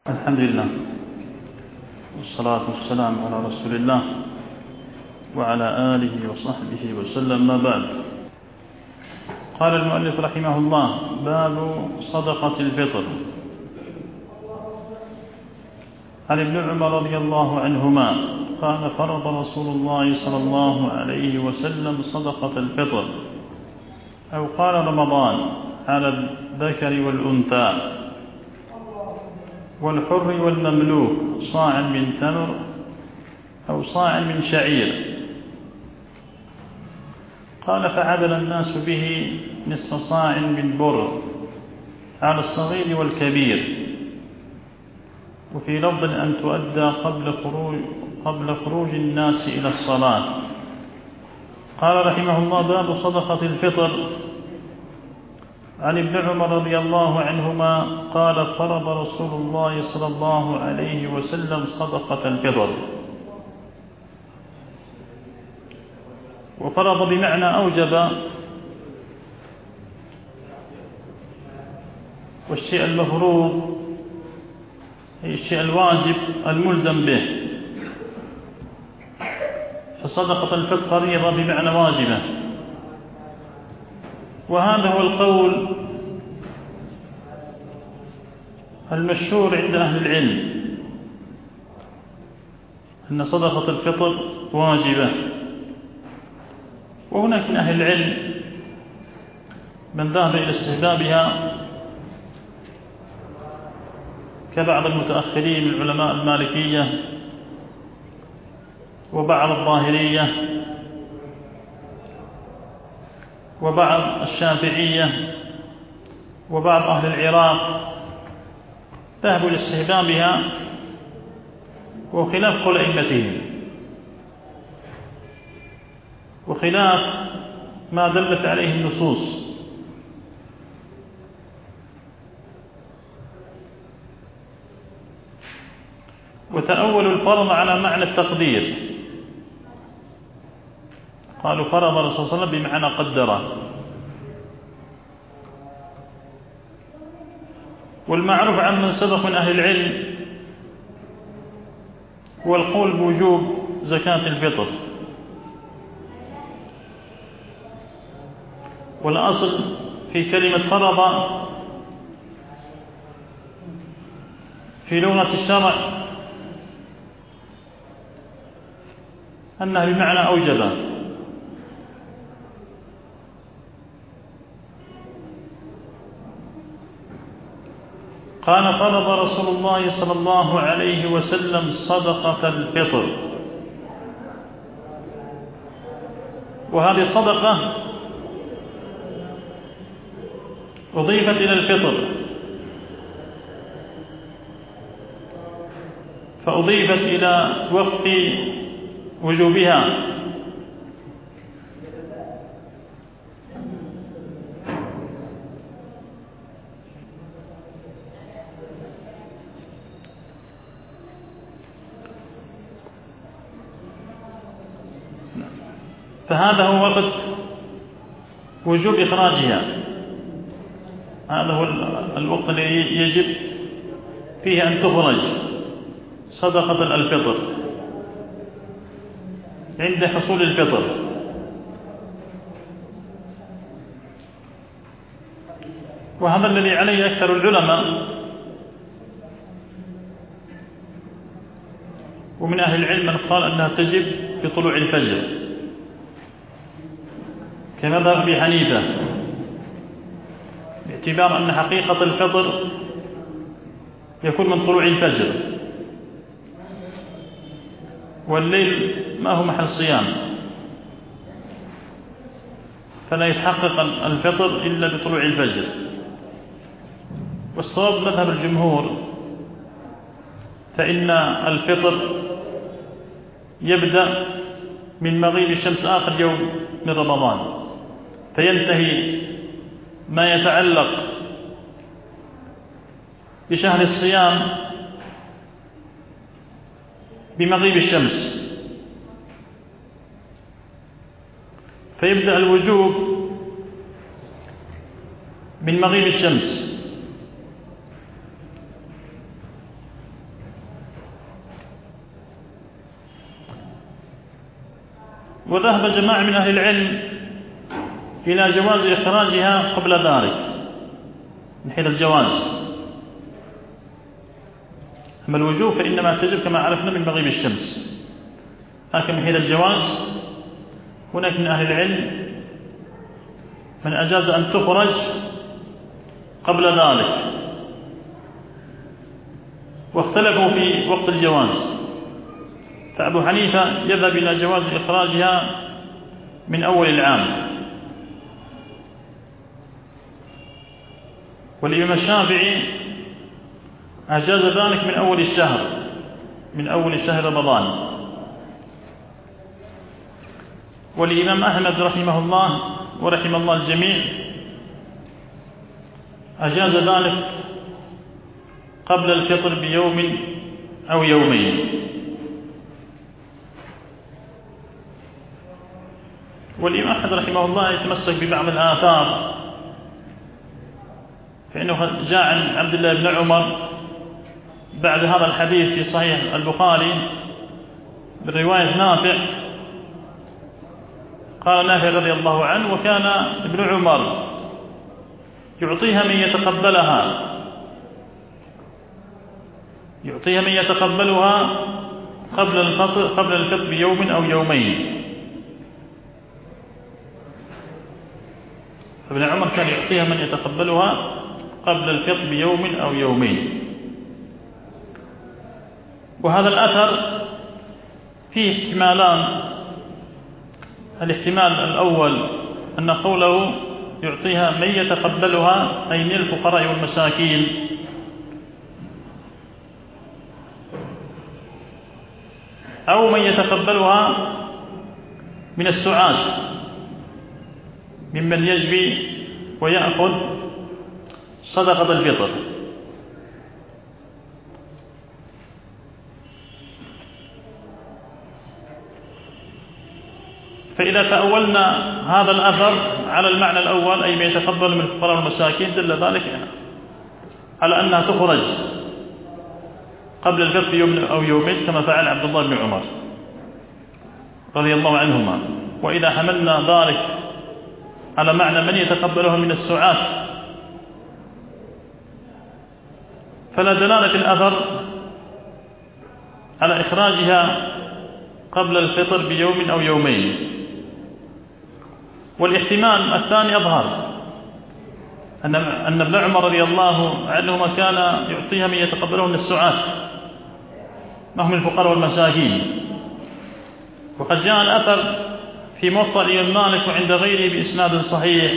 الحمد لله والصلاة والسلام على رسول الله وعلى آله وصحبه وسلم، ما بعد. قال المؤلف رحمه الله: باب صدقة الفطر. عن ابن عمر رضي الله عنهما قال: فرض رسول الله صلى الله عليه وسلم صدقة الفطر، أو قال رمضان، على الذكر والأنثى والحر والمملوك صاع من تمر أو صاع من شعير. قال: فعدل الناس به نصف صاع من بر على الصغير والكبير، وفي لفظ أن تؤدى قبل خروج الناس إلى الصلاة. قال رحمه الله: باب صدقة الفطر. عن ابن عمر رضي الله عنهما قال: فرض رسول الله صلى الله عليه وسلم صدقة الفطر. وفرض بمعنى أوجب، والشيء المفروض هي الشيء الواجب الملزم به، فصدقة الفطر فريضة بمعنى واجبة. وهذا هو القول المشهور عند أهل العلم، أن صدقة الفطر واجبة. وهناك من أهل العلم من ذهب إلى استحبابها، كبعض المتأخرين من علماء المالكية وبعض الظاهرية وبعض الشافعية وبعض أهل العراق، ذهبوا لاستحبابها وخلاف قول أئمتهم، وخلاف ما دلت عليه النصوص. وتأولوا الفرض على معنى التقدير، قالوا فرض الرسول صلى الله عليه وسلم بمعنى قدره. والمعروف عن من سبق من أهل العلم هو القول بوجوب زكاة الفطر. والأصل في كلمة فرض في لغة الشرع أنها بمعنى أوجب. قال: فرض رسول الله صلى الله عليه وسلم صدقة الفطر. وهذه الصدقة أضيفت إلى الفطر، فأضيفت إلى وقت وجوبها، فهذا هو وقت وجوب إخراجها. هذا هو الوقت الذي يجب فيه أن تخرج صدقة الفطر عند حصول الفطر. وهذا الذي عليه أكثر العلماء، ومن أهل العلم من قال أنها تجب بطلوع الفجر كمذهب أبي حنيفة، باعتبار أن حقيقة الفطر يكون من طلوع الفجر، والليل ما هو محل صيام، فلا يتحقق الفطر إلا بطلوع الفجر. والصواب مذهب الجمهور، فإن الفطر يبدأ من مغيب الشمس آخر يوم من رمضان، فينتهي ما يتعلق بشهر الصيام بمغيب الشمس، فيبدأ الوجوب من مغيب الشمس، وذهب جماعة من أهل العلم إلى جواز إخراجها قبل ذلك من حيث الجواز. أما الوجوب فإنما تجب كما عرفنا من مغيب الشمس، لكن من حيث الجواز هناك من أهل العلم من أجاز أن تخرج قبل ذلك، واختلفوا في وقت الجواز. فأبو حنيفة يذهب إلى جواز إخراجها من أول العام، والإمام الشافعي أجاز ذلك من أول الشهر، من أول شهر رمضان. والإمام أحمد رحمه الله ورحم الله الجميع أجاز ذلك قبل الفطر بيوم أو يومين. والإمام أحمد رحمه الله يتمسك ببعض الآثار، فإنه جاء عن عبد الله بن عمر بعد هذا الحديث في صحيح البخاري برواية نافع، قال نافع رضي الله عنه: وكان ابن عمر يعطيها من يتقبلها، يعطيها من يتقبلها قبل الفطر بيوم أو يومين. فابن عمر كان يعطيها من يتقبلها قبل الفطر بيوم أو يومين. وهذا الأثر فيه احتمالان: الاحتمال الأول أن قوله يعطيها من يتقبلها أي من الفقراء والمساكين، أو من يتقبلها من السعاة ممن يجبي ويأخذ صدقة الفطر. فإذا تأولنا هذا الأثر على المعنى الأول أي ما يتقبل من الفقراء والمساكين، دل ذلك على أنها تخرج قبل الفطر بيوم أو يومين كما فعل عبد الله بن عمر رضي الله عنهما. وإذا حملنا ذلك على معنى من يتقبلها من السعاة فلا دلالة في الأثر على إخراجها قبل الفطر بيوم أو يومين. والاحتمال الثاني أظهر، أن ابن عمر رضي الله عنهما كان يعطيها من يتقبله من السعاة ما هم الفقراء والمساكين. وقد جاء الأثر في موطأ الإمام مالك وعند غيره بإسناد صحيح،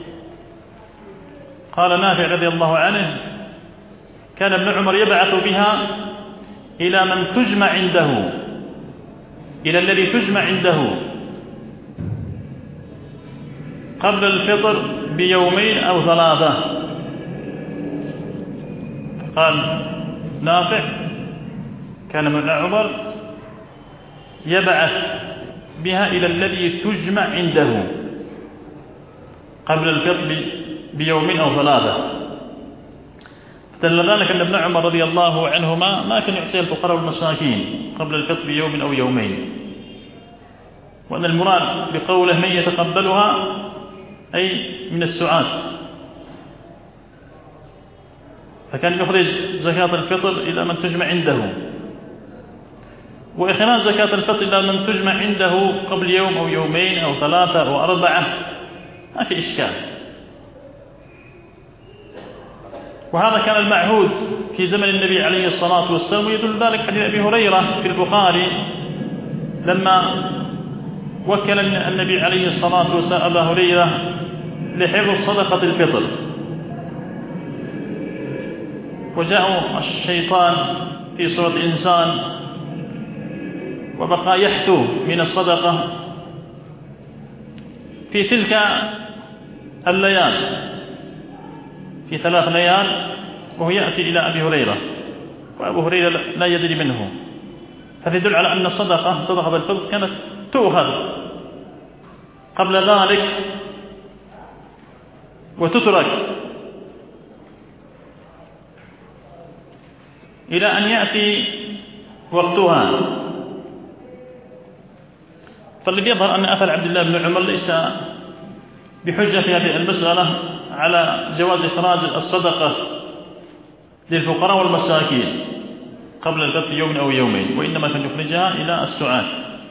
قال نافع رضي الله عنه: كان ابن عمر يبعث بها إلى من تجمع عنده، إلى الذي تجمع عنده قبل الفطر بيومين أو ثلاثة. قال نافع: كان ابن عمر يبعث بها إلى الذي تجمع عنده قبل الفطر بيومين أو ثلاثة. دل ذلك أن ابن عمر رضي الله عنهما ما كان يعطي الفقراء والمساكين قبل الفطر بيوم أو يومين، وأن المراد بقوله من يتقبلها أي من السعاة. فكان يخرج زكاة الفطر إلى من تجمع عنده، وإخراج زكاة الفطر إلى من تجمع عنده قبل يوم أو يومين أو ثلاثة أو أربعة ما في إشكال. وهذا كان المعهود في زمن النبي عليه الصلاة والسلام، ويدل ذلك حديث أبي هريرة في البخاري لما وكل النبي عليه الصلاة والسلام أبا هريرة لحفظ صدقة الفطر، وجاء الشيطان في صورة إنسان وبقى يحثو من الصدقة في تلك الليال، في 3 ليال، وهو يأتي إلى أبي هريرة وأبو هريرة لا يدري منه. فيدل على أن صدقة الفطر كانت تؤخذ قبل ذلك وتترك إلى أن يأتي وقتها. فالذي يظهر أن أثر عبد الله بن عمر ليس بحجة في هذه المسألة على جواز إخراج الصدقة للفقراء والمساكين قبل الفطر يوم أو يومين، وإنما كان يخرجها إلى السعاة.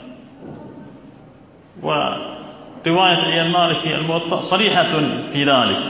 ورواية الإمام مالك في الموطأ صريحة في ذلك.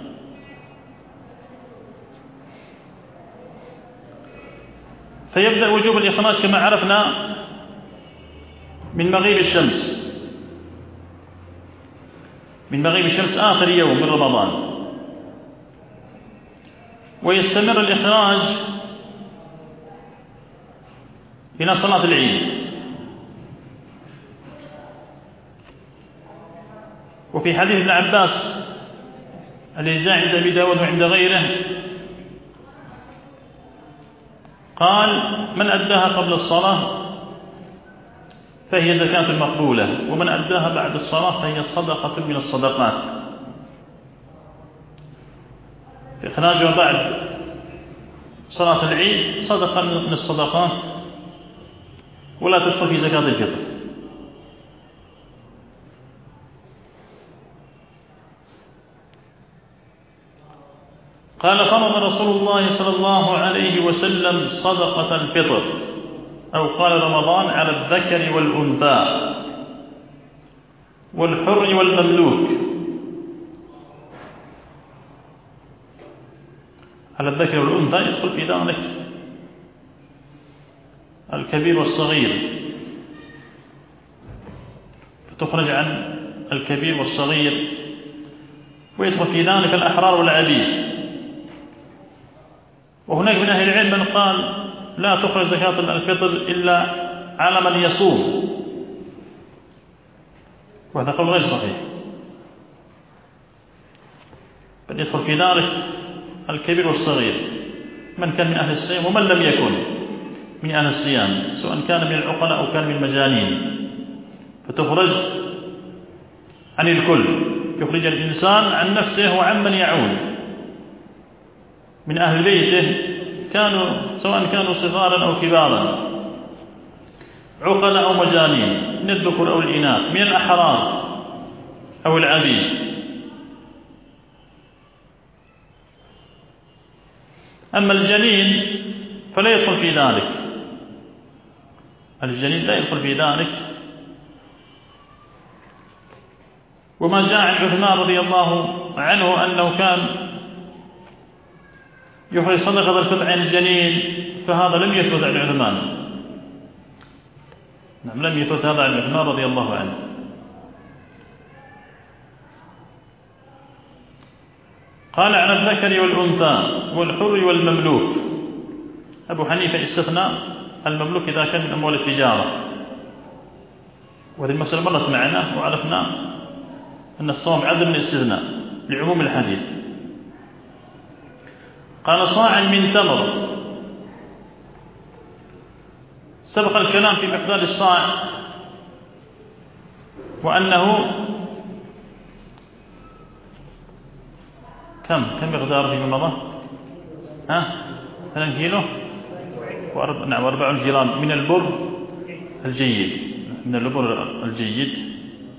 فيبدأ وجوب الإخراج كما عرفنا من مغيب الشمس، من مغيب الشمس آخر يوم من رمضان، ويستمر الإخراج إلى صلاة العيد. وفي حديث ابن عباس الذي جاء عند أبي داود وعند غيره قال: من أداها قبل الصلاة فهي زكاة مقبولة، ومن أداها بعد الصلاة فهي صدقة من الصدقات. إخراجها بعد صلاة العيد صدقة من الصدقات ولا تدخل في زكاة الفطر. قال: فرض رسول الله صلى الله عليه وسلم صدقة الفطر، أو قال رمضان، على الذكر والأنثى والحر والمملوك. على الذكر والأنثى يدخل في ذلك الكبير والصغير، فتخرج عن الكبير والصغير، ويدخل في ذلك الأحرار والعبيد. وهناك من أهل العلم من قال: لا تخرج زكاة الفطر إلا على من يصوم، وهذا قول غير صحيح، بل يدخل في ذلك الكبير والصغير، من كان من أهل الصيام ومن لم يكن من أهل الصيام، سواء كان من العقلاء أو كان من المجانين، فتخرج عن الكل، يخرج الإنسان عن نفسه وعن من يعود من أهل بيته، سواء كانوا صغارا أو كبارا، عقلاء أو مجانين، من الذكور أو الإناث، من الأحرار أو العبيد. أما الجنين فلا يدخل في ذلك، الجنين لا يدخل في ذلك. وما جاء عن عثمان رضي الله عنه أنه كان يخرج صدقة الفطر عن الجنين، فهذا لم يثبت عن عثمان. نعم، لم يثبت هذا عن عثمان رضي الله عنه. قال: على الذكر والأنثى والحر والمملوك. أبو حنيفة استثنى المملوك إذا كان من أموال التجارة، وهذه المسألة مرت معنا وعرفنا أن الصواب عدم الاستثناء لعموم الحديث. قال: صاع من تمر. سبق الكلام في مقدار الصاع، وأنه كم مقداره في مضى؟ 2 كيلو نعم 4 جرام من البر الجيد، من البر الجيد.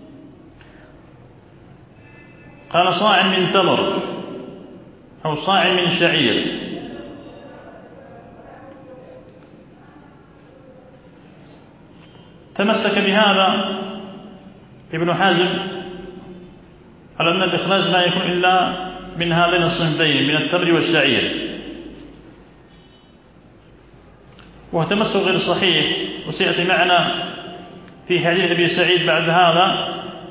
قال: صاع من تمر أو صاع من شعير. تمسك بهذا ابن حزم على أن الإخراج لا يكون إلا من هذين الصنفين، من التمر والشعير، وهو تمسك غير صحيح، وسيأتي معنا في حديث أبي سعيد بعد هذا.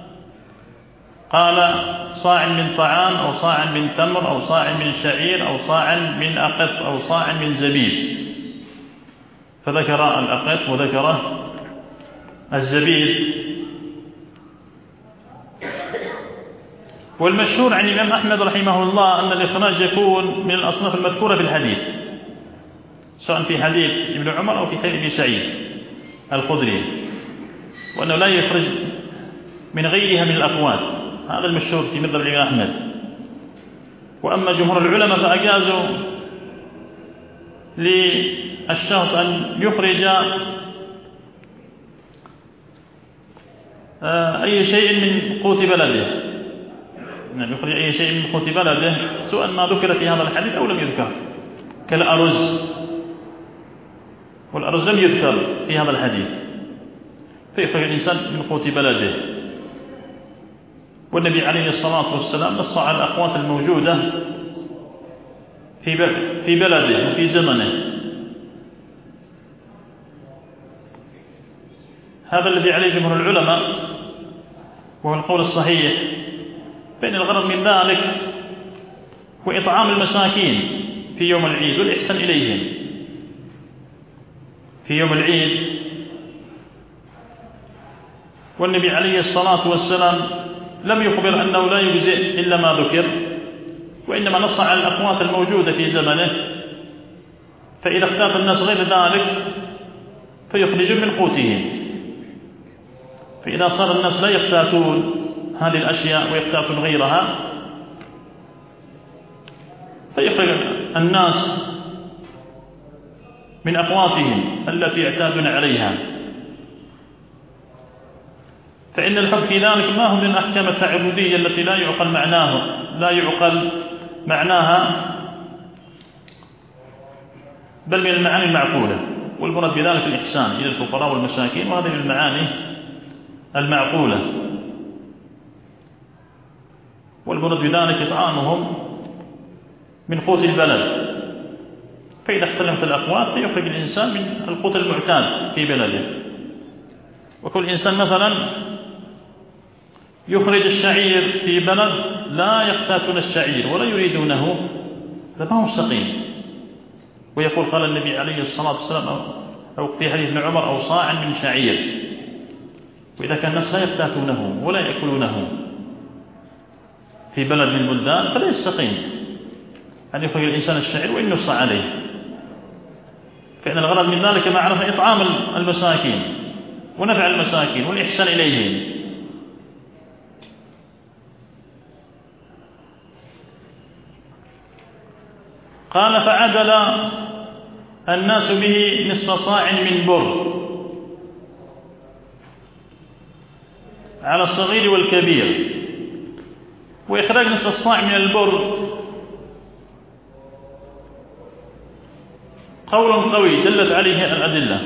قال: صاع من طعام أو صاع من تمر أو صاع من شعير أو صاع من أقط أو صاع من زبيب، فذكر الأقط وذكر الزبيب. والمشهور عن الإمام أحمد رحمه الله أن الإخراج يكون من الأصناف المذكورة في الحديث، سواء في حديث ابن عمر أو في حديث ابن سعيد الخدري، وأنه لا يخرج من غيرها من الأقوات. هذا المشهور في مذهب الإمام أحمد. وأما جمهور العلماء فأجازوا للشخص أن يخرج أي شيء من قوت بلده، يعني يخرج أي شيء من قوت بلده سواء ما ذكر في هذا الحديث أو لم يذكر، كالأرز، والأرز لم يذكر في هذا الحديث، فيخرج الإنسان من قوت بلده. والنبي عليه الصلاة والسلام نص على الأقوات الموجودة في بلده وفي زمنه. هذا الذي عليه جمهور العلماء وهو القول الصحيح، فإن الغرض من ذلك هو إطعام المساكين في يوم العيد والإحسان إليهم في يوم العيد. والنبي عليه الصلاة والسلام لم يخبر أنه لا يجزئ إلا ما ذكر، وإنما نص على الأقوات الموجودة في زمنه، فإذا اختاف الناس غير ذلك فيخرجون من قوتهم. فإذا صار الناس لا يختاتون هذه الأشياء ويختاتون غيرها فيخرج الناس من أقواتهم التي يعتادون عليها. فإن الحكم في ذلك ما هو من الأحكام التعبدية التي لا يعقل معناها بل من المعاني المعقولة، والمراد بذلك الإحسان إلى الفقراء والمساكين، وهذه من المعاني المعقولة. والمراد بذلك إطعامهم من قوت البلد، فإذا اختلفت الأقوات فيخرج الإنسان من القوت المعتاد في بلده. وكل إنسان مثلا يخرج الشعير في بلد لا يقتاتون الشعير ولا يريدونه، هذا ما هو مستقيم. ويقول قال النبي عليه الصلاة والسلام أو في حديث ابن عمر أو صاع من شعير، وإذا كان الناس لا يقتاتونه ولا يأكلونه في بلد من البلدان فلا يستقيم أن يخرج الإنسان الشعير وإن يصى عليه، فإن الغرض من ذلك ما عرف إطعام المساكين ونفع المساكين والإحسان إليهم. قال فعدل الناس به نصف صاع من بر على الصغير والكبير. وإخراج نصف الصاع من البر قول قوي دلت عليه الأدلة.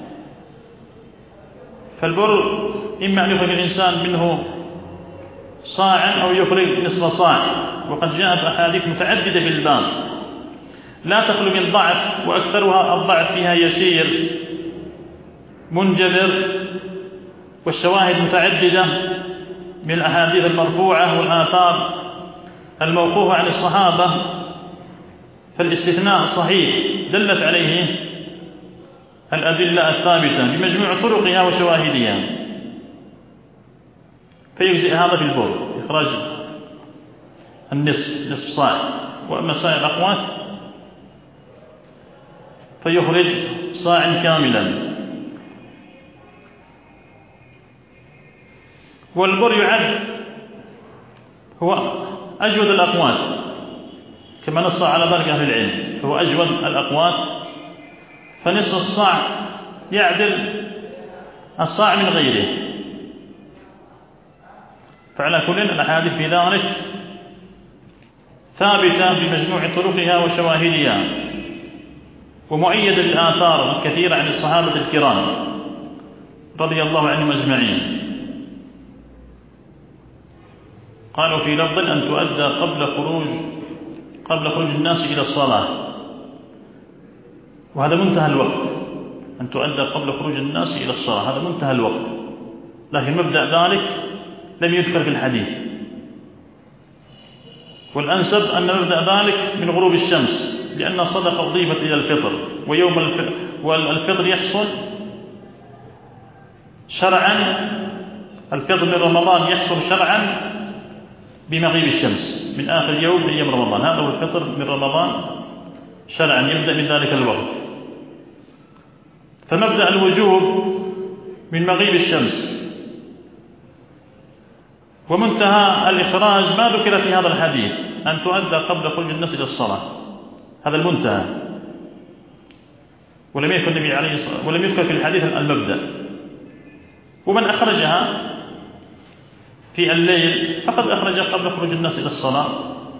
فالبر إما أن يخرج الإنسان منه صاعا أو يخرج نصف صاع، وقد جاءت أحاديث متعددة في الباب لا تخلو من ضعف، وأكثرها الضعف فيها يسير منجبر، والشواهد متعددة من الأحاديث المرفوعة والآثار الموقوفة عن الصحابة، فالاستثناء صحيح دلت عليه الأدلة الثابتة بمجموع طرقها وشواهدها، فيجزئ هذا في البر إخراج نصف صاع. وأما سائر الأقوات فيخرج صاع كاملا. والبر يعد هو أجود الأقوات كما نص على ذلك أهل العلم، فهو أجود الأقوات، فنصف الصاع يعدل الصاع من غيره. فعلى كل الأحاديث في ذلك ثابتة بمجموع طرقها وشواهدها، ومؤيدة بالآثار الكثيرة عن الصحابة الكرام رضي الله عنهم أجمعين. قالوا في لفظ أن تؤدى قبل خروج الناس إلى الصلاة، وهذا منتهى الوقت، أن تؤدى قبل خروج الناس إلى الصلاة هذا منتهى الوقت، لكن مبدأ ذلك لم يذكر في الحديث. والأنسب أن مبدأ ذلك من غروب الشمس، لأن الصدقة أضيفت إلى الفطر، والفطر يحصل شرعا، الفطر من رمضان يحصل شرعا بمغيب الشمس من آخر يوم من أيام رمضان، هذا هو الفطر من رمضان شرعا، يبدأ من ذلك الوقت. فمبدأ الوجوب من مغيب الشمس، ومنتهى الإخراج ما ذكر في هذا الحديث أن تؤدى قبل خروج الناس إلى الصلاة، هذا المنتهى، ولم يذكر النبي عليه الصلاة والسلام ولم يذكر في الحديث المبدأ. ومن أخرجها في الليل فقد أخرج قبل خروج الناس إلى الصلاة.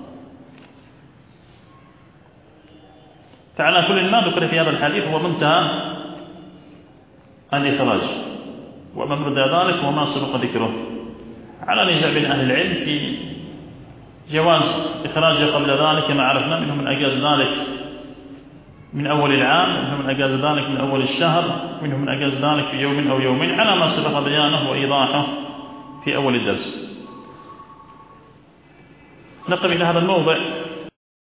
فعلى كل ما ذكر في هذا الحديث هو منتهى الإخراج، ومبرد ذلك وما سبق ذكره. على نزاع بين أهل العلم في جواز إخراجه قبل ذلك كما عرفنا، منهم من أجاز ذلك من أول العام، منهم من أجاز ذلك من أول الشهر، منهم من أجاز ذلك في يوم أو يومين، على ما سبق بيانه وإيضاحه في أول الدرس. نقف إلى هذا الموضع